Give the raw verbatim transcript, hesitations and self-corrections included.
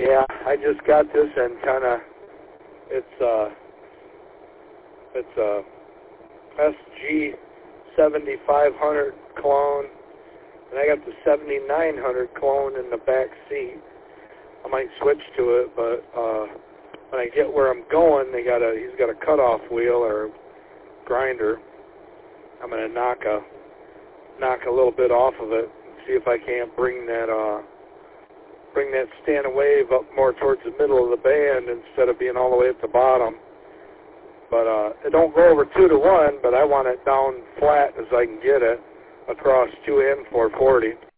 Yeah, I just got this antenna. It's uh, it's a S G seventy-five hundred clone, and I got the seventy-nine hundred clone in the back seat. I might switch to it, but uh, when I get where I'm going, they got a he's got a cutoff wheel or grinder. I'm gonna knock a knock a little bit off of it and see if I can't bring that uh, bring that standing wave up more towards the middle of the band instead of being all the way at the bottom. But uh, it don't go over two to one, but I want it down flat as I can get it across two and four forty.